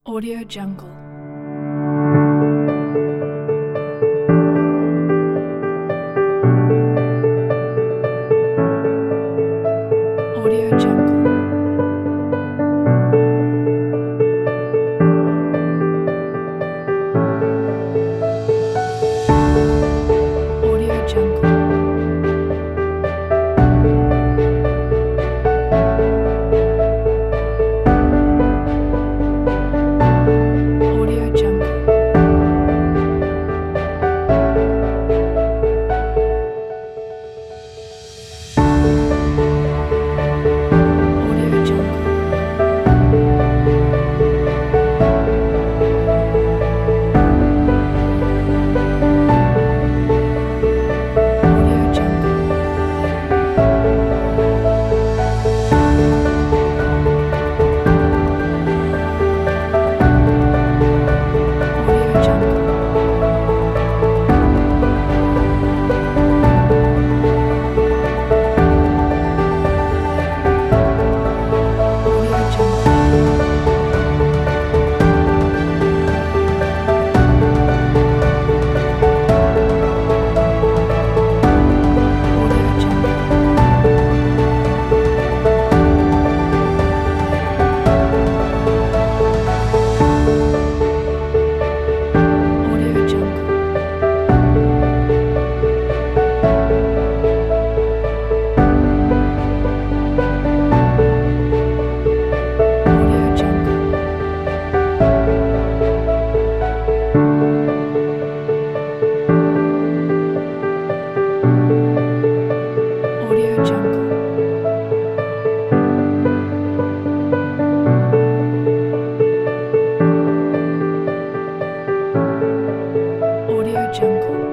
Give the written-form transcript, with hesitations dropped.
Audio Jungle. Audio Jungle. Audio Jungle. Audio Jungle. Audio Jungle. Audio Jungle. Audio Jungle. Audio Jungle. Audio Jungle. Audio Jungle. Audio Jungle. Audio Jungle. Audio Jungle.